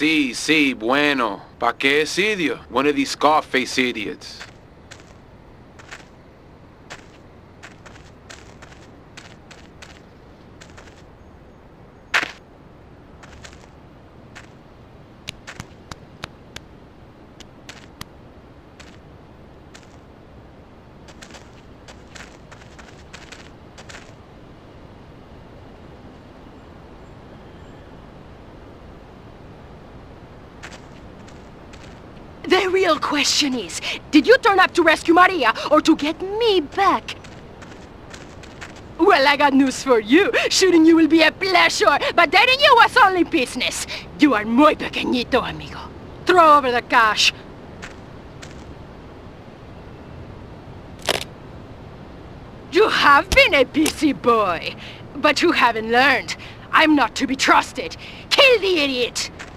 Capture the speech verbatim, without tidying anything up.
Sí, sí, bueno. ¿Pa qué idiot? One of these Scarface idiots. The real question is, did you turn up to rescue Maria or to get me back? Well, I got news for you. Shooting you will be a pleasure, but dating you was only business. You are muy pequeñito, amigo. Throw over the cash. You have been a busy boy, but you haven't learned. I'm not to be trusted. Kill the idiot!